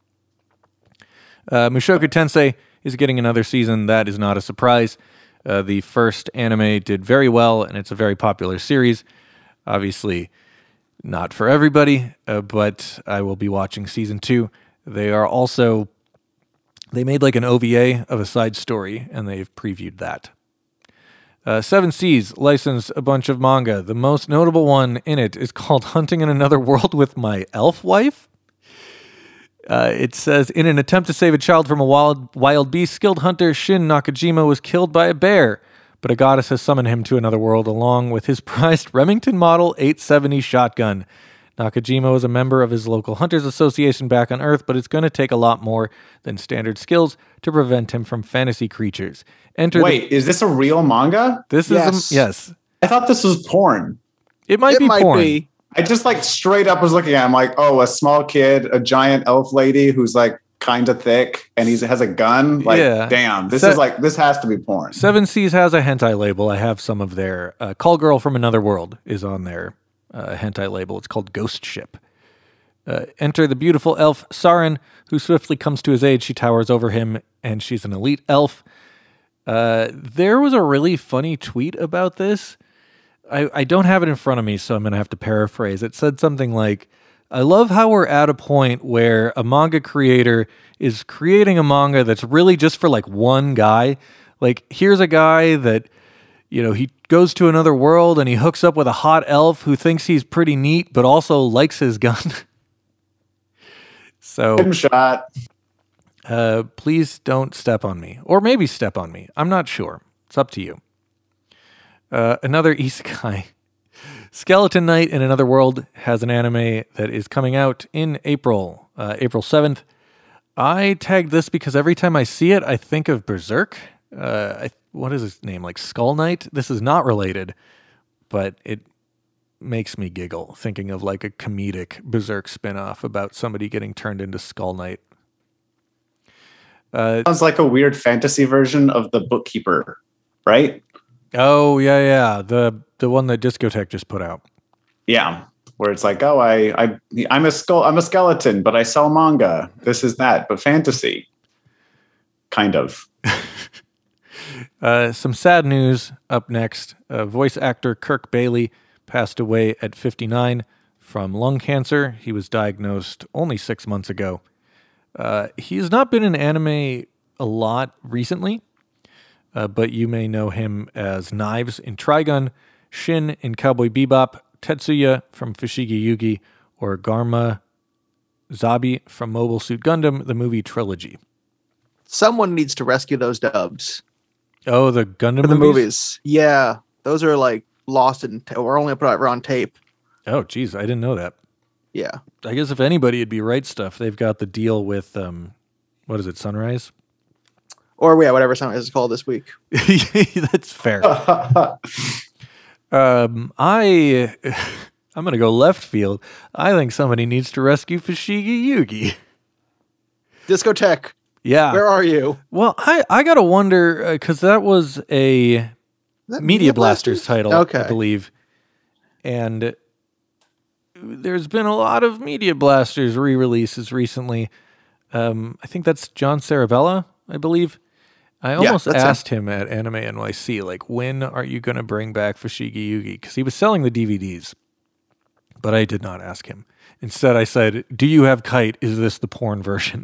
Uh, Mushoku Tensei is getting another season. That is not a surprise. Uh, the first anime did very well, and it's a very popular series. Obviously, not for everybody, uh, but I will be watching season two. They are also... They made like an O V A of a side story, and they've previewed that. Uh, Seven Seas licensed a bunch of manga. The most notable one in it is called Hunting in Another World with My Elf Wife. Uh, it says, in an attempt to save a child from a wild, wild beast, skilled hunter Shin Nakajima was killed by a bear, but a goddess has summoned him to another world along with his prized Remington Model eight seventy shotgun. Nakajima was a member of his local Hunters Association back on Earth, but it's going to take a lot more than standard skills to prevent him from fantasy creatures. Enter Wait, the- is this a real manga? This yes. is a, yes. I thought this was porn. It might it be might porn. Be. I just like straight up was looking at him like, oh, a small kid, a giant elf lady who's like kind of thick, and he has a gun. Like, yeah. damn, this Se- is like this has to be porn. Seven Seas has a hentai label. I have some of their uh, Call Girl from Another World is on their uh, hentai label. It's called Ghost Ship. Uh, enter the beautiful elf Saren, who swiftly comes to his aid. She towers over him, and she's an elite elf. Uh, there was a really funny tweet about this. I, I don't have it in front of me, so I'm going to have to paraphrase. It said something like, I love how we're at a point where a manga creator is creating a manga that's really just for like one guy. Like, here's a guy that, you know, he goes to another world and he hooks up with a hot elf who thinks he's pretty neat, but also likes his gun. So, Good shot. Uh, please don't step on me. Or maybe step on me. I'm not sure. It's up to you. Uh, another isekai. Skeleton Knight in Another World has an anime that is coming out in April, uh, April seventh. I tagged this because every time I see it, I think of Berserk. Uh, I, what is his name? Like Skull Knight? This is not related, but it makes me giggle thinking of like a comedic Berserk spinoff about somebody getting turned into Skull Knight. Uh, Sounds like a weird fantasy version of The Bookkeeper, right? Oh, yeah, yeah. The the one that Discotech just put out. Yeah. Where it's like, oh, I, I, I'm a skull, I'm a skeleton, but I sell manga. This is that, but fantasy. Kind of. uh, some sad news up next. Uh, voice actor Kirk Bailey passed away at fifty-nine from lung cancer. He was diagnosed only six months ago. Uh, he has not been in anime a lot recently, uh, but you may know him as Knives in Trigun, Shin in Cowboy Bebop, Tetsuya from Fushigi Yugi, or Garma Zabi from Mobile Suit Gundam, the movie trilogy. Someone needs to rescue those dubs. Oh, the Gundam For the movies? movies. Yeah. Those are like lost in, t- or only put out on tape. Oh, geez, I didn't know that. Yeah. I guess if anybody, it'd be Right Stuff. They've got the deal with, um, what is it, Sunrise? Or yeah, whatever Sunrise is called this week. That's fair. Um, I, I'm going to go left field. I think somebody needs to rescue Fushigi Yugi. Discotheque. Yeah. Where are you? Well, I, I got to wonder, because uh, that was a Is that Media Blasters title, Okay. I believe. And there's been a lot of Media Blasters re-releases recently. Um, I think that's John Sarabella, I believe. I almost that's asked him at Anime N Y C, like, when are you going to bring back Fushigi Yugi? Because he was selling the D V Ds. But I did not ask him. Instead, I said, do you have Kite? Is this the porn version?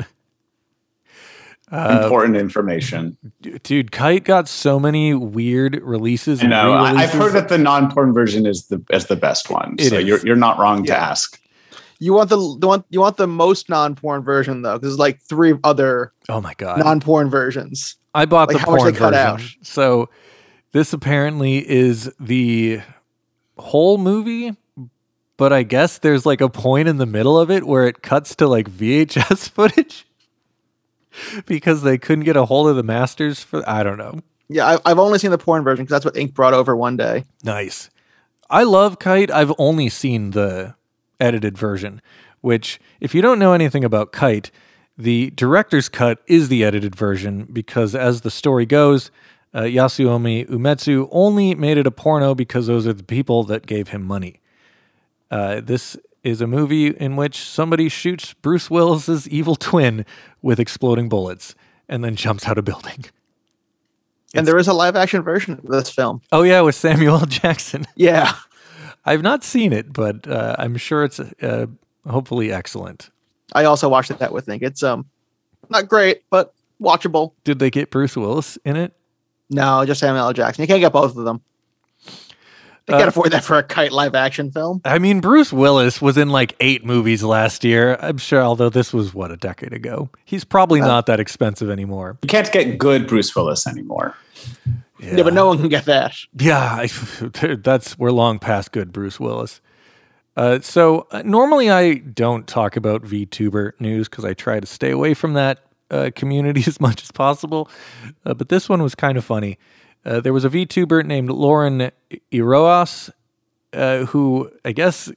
Important information. Dude, Kite got so many weird releases. I know. And I, I've heard that the non-porn version is the is the best one. It so is. you're you're not wrong to Yeah. ask. You want the, the one you want the most non-porn version though, because there's like three other Oh my God. non-porn versions. I bought Like the how much porn they cut version. out. So this apparently is the whole movie, but I guess there's like a point in the middle of it where it cuts to like V H S footage because they couldn't get a hold of the masters for, I don't know. Yeah, I, I've only seen the porn version because that's what Ink brought over one day. Nice. I love Kite. I've only seen the edited version, which if you don't know anything about Kite, the director's cut is the edited version because as the story goes, uh, Yasuomi Umetsu only made it a porno because those are the people that gave him money. Uh, this is a movie in which somebody shoots Bruce Willis's evil twin with exploding bullets and then jumps out a building. And there is a live action version of this film. Oh yeah, with Samuel L. Jackson. Yeah. I've not seen it, but uh, I'm sure it's uh, hopefully excellent. I also watched that with Ink. It's um not great, but watchable. Did they get Bruce Willis in it? No, just Samuel L. Jackson. You can't get both of them. They Uh, can't afford that for a Kite live action film. I mean, Bruce Willis was in like eight movies last year. I'm sure, although this was, what, a decade ago. He's probably Uh, not that expensive anymore. You can't get good Bruce Willis anymore. Yeah, but no one can get that. Yeah, I, that's we're long past good Bruce Willis. Uh, so uh, normally I don't talk about VTuber news because I try to stay away from that uh, community as much as possible. Uh, but this one was kind of funny. Uh, there was a VTuber named Lauren Iroas uh, who I guess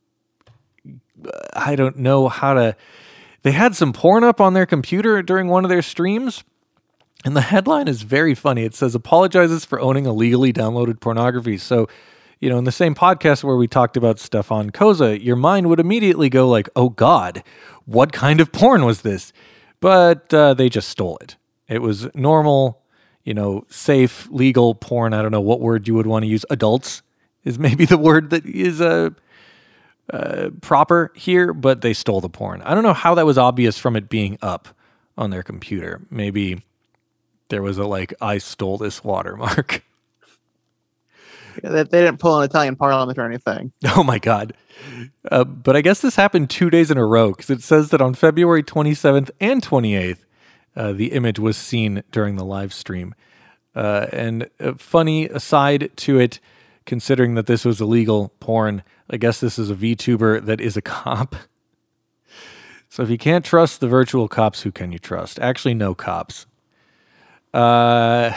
I don't know how to. They had some porn up on their computer during one of their streams. And the headline is very funny. It says, apologizes for owning illegally downloaded pornography. So, you know, in the same podcast where we talked about Stefan Koza, your mind would immediately go like, oh God, what kind of porn was this? But uh, they just stole it. It was normal, you know, safe, legal porn. I don't know what word you would want to use. Adults is maybe the word that is uh, uh, proper here, but they stole the porn. I don't know how that was obvious from it being up on their computer. Maybe there was a like, I stole this watermark. Yeah, they, they didn't pull an Italian parliament or anything. Oh my God. Uh, but I guess this happened two days in a row because it says that on February twenty-seventh and twenty-eighth, uh, the image was seen during the live stream. Uh, and a funny aside to it, considering that this was illegal porn, I guess this is a VTuber that is a cop. So if you can't trust the virtual cops, who can you trust? Actually, no cops. Uh,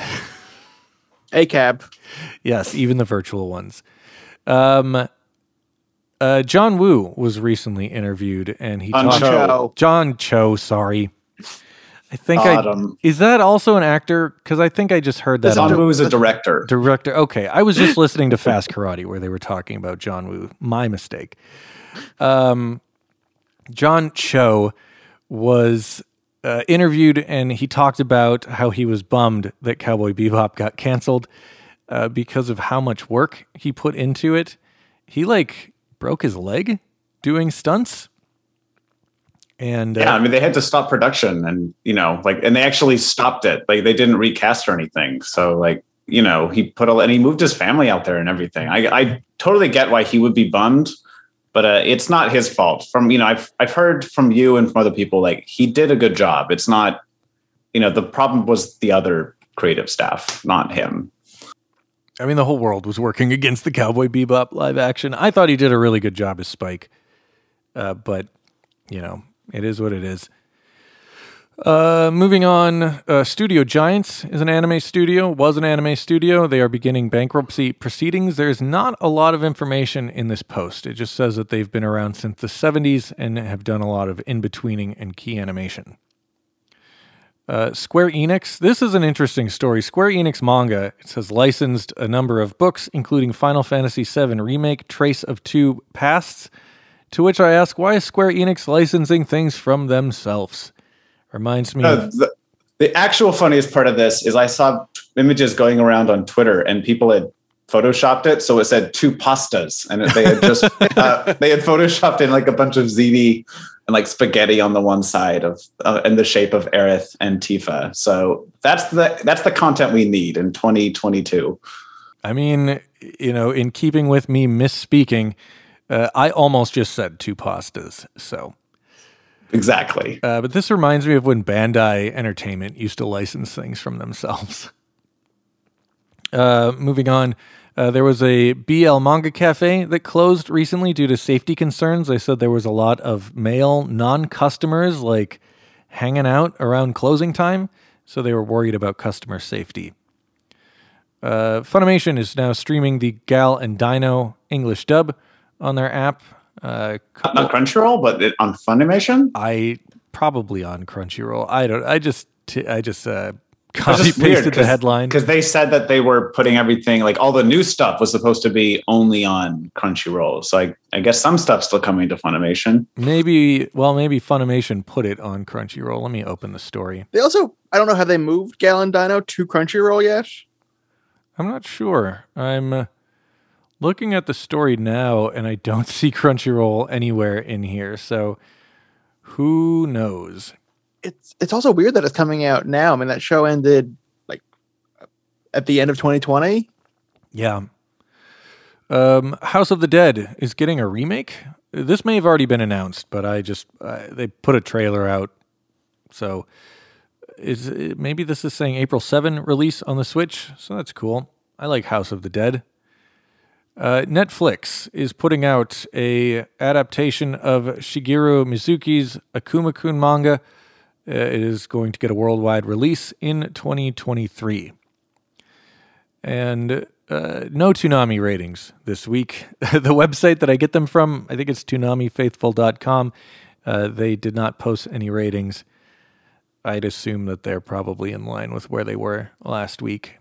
A C A B. yes, even the virtual ones. Um, uh, John Woo was recently interviewed, and he John talked. Cho. John Cho, sorry. I think Autumn. I is that also an actor? Because I think I just heard that. Is it on John the Woo is a director. director. Okay, I was just listening to Fast Karate where they were talking about John Woo. My mistake. Um, John Cho was uh, interviewed, and he talked about how he was bummed that Cowboy Bebop got canceled uh, because of how much work he put into it. He like broke his leg doing stunts. And uh, Yeah, I mean, they had to stop production, and you know, like, and they actually stopped it. Like, they didn't recast or anything. So, like, you know, he put a, and he moved his family out there and everything. I, I totally get why he would be bummed, but uh, it's not his fault. From you know, I've I've heard from you and from other people, like, he did a good job. It's not, you know, the problem was the other creative staff, not him. I mean, the whole world was working against the Cowboy Bebop live action. I thought he did a really good job as Spike, uh, but you know. It is what it is. Uh, moving on, uh, Studio Giants is an anime studio, was an anime studio. They are beginning bankruptcy proceedings. There's not a lot of information in this post. It just says that they've been around since the seventies and have done a lot of in-betweening and key animation. Uh, Square Enix, this is an interesting story. Square Enix manga, it says licensed a number of books, including Final Fantasy seven Remake, Trace of Two Pasts, to which I ask, why is Square Enix licensing things from themselves? Reminds me No, of... the, the actual funniest part of this is I saw images going around on Twitter and people had photoshopped it. So it said two pastas and they had just, uh, they had photoshopped in like a bunch of ziti and like spaghetti on the one side of, uh, in the shape of Aerith and Tifa. So that's the, that's the content we need in twenty twenty-two. I mean, you know, in keeping with me misspeaking, uh, I almost just said two pastas. So... Exactly. Uh, but this reminds me of when Bandai Entertainment used to license things from themselves. Uh, moving on, uh, there was a B L Manga Cafe that closed recently due to safety concerns. They said there was a lot of male non-customers like hanging out around closing time, so they were worried about customer safety. Uh, Funimation is now streaming the Gal and Dino English dub on their app. Uh, Not on Crunchyroll, but it, on Funimation. I probably on Crunchyroll. I don't. I just. T- I just uh, It's copy just weird, pasted the headline because they said that they were putting everything, like all the new stuff, was supposed to be only on Crunchyroll. So I, I guess some stuff's still coming to Funimation. Maybe. Well, maybe Funimation put it on Crunchyroll. Let me open the story. They also, I don't know, have they moved Gal and Dino to Crunchyroll yet? I'm not sure. I'm uh, looking at the story now, and I don't see Crunchyroll anywhere in here. So who knows? It's it's also weird that it's coming out now. I mean, that show ended like at the end of twenty twenty. Yeah. Um, House of the Dead is getting a remake. This may have already been announced, but I just uh, they put a trailer out. So is maybe this is saying April seventh release on the Switch. So that's cool. I like House of the Dead. Uh, Netflix is putting out a adaptation of Shigeru Mizuki's Akuma-kun manga. Uh, it is going to get a worldwide release in twenty twenty-three. And uh, no Toonami ratings this week. The website that I get them from, I think it's toonami faithful dot com. Uh, they did not post any ratings. I'd assume that they're probably in line with where they were last week.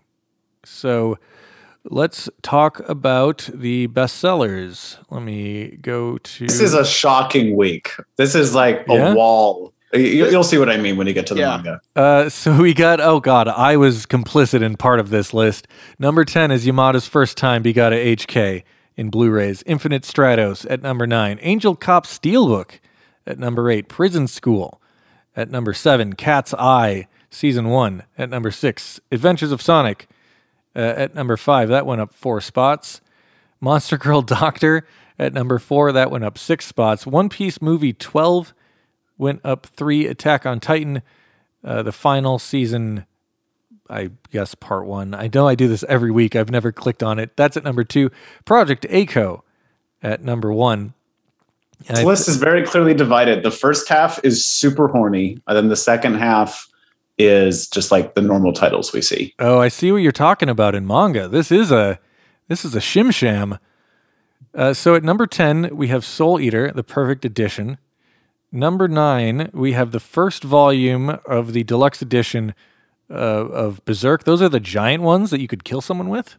So let's talk about the bestsellers. Let me go to... This is a shocking week. This is like a Yeah? wall. You, you'll see what I mean when you get to the Yeah. manga. Uh, so we got, oh God, I was complicit in part of this list. Number ten is Yamada's First Time Begotta H K in Blu-rays. Infinite Stratos at number nine. Angel Cop Steelbook at number eight. Prison School at number seven. Cat's Eye Season one at number six. Adventures of Sonic uh, at number five. That went up four spots. Monster Girl Doctor at number four. That went up six spots. One Piece Movie twelve went up three. Attack on Titan, uh, the final season, I guess part one. I know I do this every week. I've never clicked on it. That's at number two. Project A C O at number one. And This I- list is very clearly divided. The first half is super horny, and then the second half is just like the normal titles we see. Oh, I see what you're talking about in manga. This is a this is a shim sham. Uh, so at number ten, we have Soul Eater, the perfect edition. Number nine, we have the first volume of the deluxe edition uh, of Berserk. Those are the giant ones that you could kill someone with.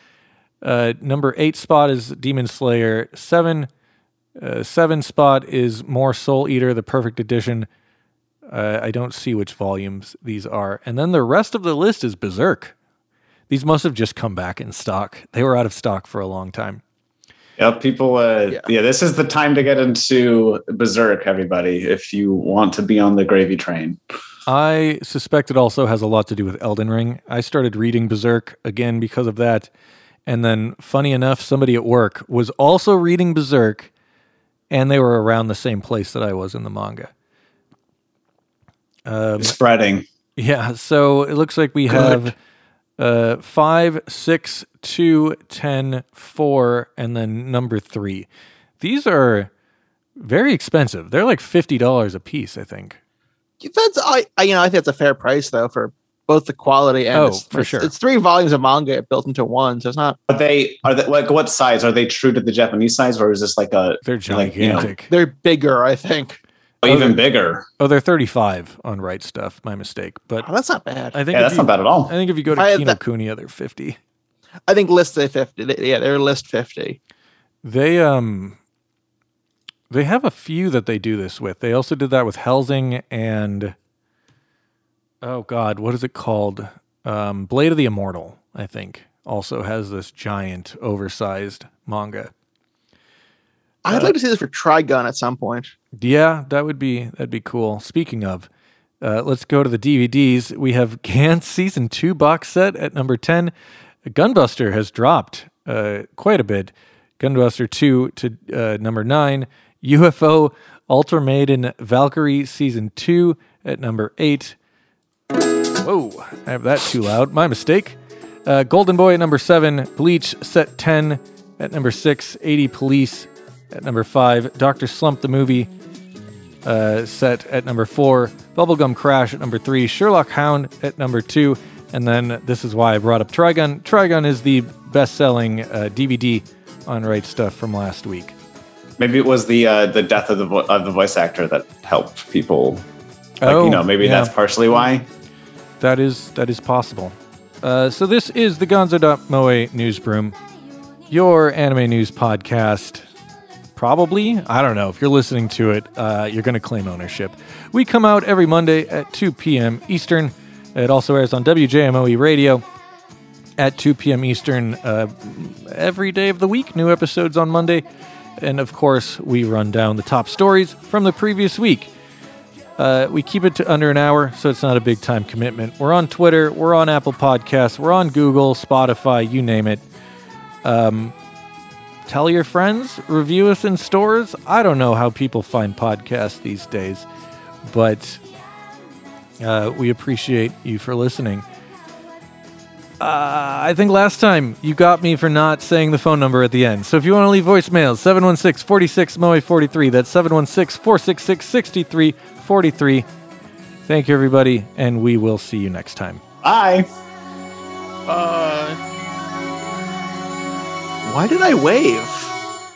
Uh, number eight spot is Demon Slayer. Seven, uh, seven spot is more Soul Eater, the perfect edition. Uh, I don't see which volumes these are. And then the rest of the list is Berserk. These must have just come back in stock. They were out of stock for a long time. Yep, people. Uh, Yeah. yeah. this is the time to get into Berserk, everybody, if you want to be on the gravy train. I suspect it also has a lot to do with Elden Ring. I started reading Berserk again because of that. And then, funny enough, somebody at work was also reading Berserk, and they were around the same place that I was in the manga. Um, Spreading. yeah, so it looks like we Good. have uh, five, six, two, ten, four, and then number three. These are very expensive. They're like fifty dollars a piece, I think. That's I, I you know I think that's a fair price though for both the quality and Oh, it's, for it's, sure. it's three volumes of manga built into one, so it's not. Are they are they like what size? Are they true to the Japanese size, or is this like a They're like, you know, gigantic. They're bigger, I think. even Oh, bigger? Oh, they're thirty-five on Right Stuff. My mistake. But Oh, that's not bad. I think Yeah, if that's you, not bad at all. I think if you go to I had that- Kinokuniya, they're fifty. I think list they fifty. They- Yeah, they're list fifty. They um they have a few that they do this with. They also did that with Helsing and oh god, what is it called? Um, Blade of the Immortal, I think, also has this giant, oversized manga. I'd Uh, like to see this for Trigun at some point. Yeah, that would be that'd be cool. Speaking of, uh, let's go to the D V Ds. We have Gantz season two box set at number ten. Gunbuster has dropped uh, quite a bit. Gunbuster two to uh, number nine. U F O Ultramaiden Valkyrie season two at number eight. Whoa, I have that too loud. My mistake. Uh, Golden Boy at number seven. Bleach set ten at number six. eighty Police at number five. Doctor Slump the movie uh, set at number four. Bubblegum Crash at number three. Sherlock Hound at number two. And then this is why I brought up Trigun. Trigun is the best-selling uh, D V D on Right Stuff from last week. Maybe it was the uh, the death of the vo- of the voice actor that helped people. Like, Oh, you know, maybe yeah. that's partially why. That is that is possible. Uh, so this is the Gonzo.moe Newsroom, your anime news podcast. Probably, I don't know. If you're listening to it, uh, you're going to claim ownership. We come out every Monday at two p.m. Eastern. It also airs on W J M O E Radio at two p.m. Eastern uh, every day of the week. New episodes on Monday. And of course, we run down the top stories from the previous week. Uh, we keep it to under an hour, so it's not a big time commitment. We're on Twitter, we're on Apple Podcasts, we're on Google, Spotify, you name it. Um, tell your friends, review us in stores. I don't know how people find podcasts these days, but uh, we appreciate you for listening. Uh, I think last time you got me for not saying the phone number at the end. So if you want to leave voicemails, seven one six, four six, M O E forty-three. That's seven one six, four six six, six three four three. Thank you, everybody, and we will see you next time. Bye. Uh, why did I wave?